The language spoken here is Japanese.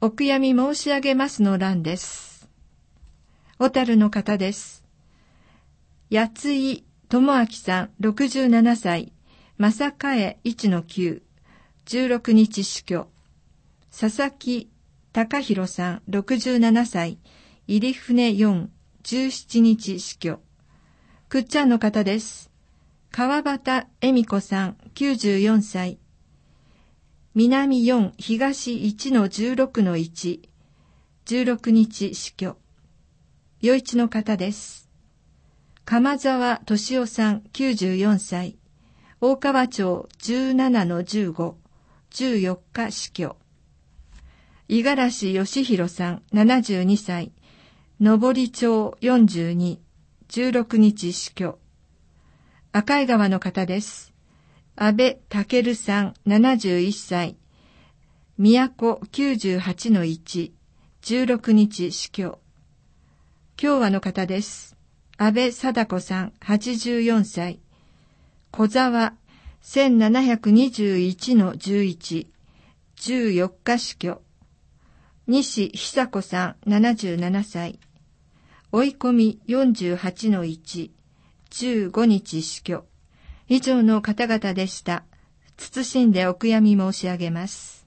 お悔やみ申し上げますの欄です。小樽の方です。八井智明さん67歳、正替1-9、16日死去。佐々木隆弘さん67歳、入船4、17日死去。くっちゃんの方です。川端恵美子さん94歳、南4、東1-16-1、16日死去。余一の方です。鎌沢俊夫さん94歳、大川町17-15、14日死去。五十嵐義弘さん72歳、上町42、16日死去。赤井川の方です。安倍健さん71歳、都98-1、16日死去。共和の方です。安倍貞子さん84歳、小沢1721-11、14日死去。西久子さん77歳、追い込み48-1、15日死去。以上の方々でした。謹んでお悔やみ申し上げます。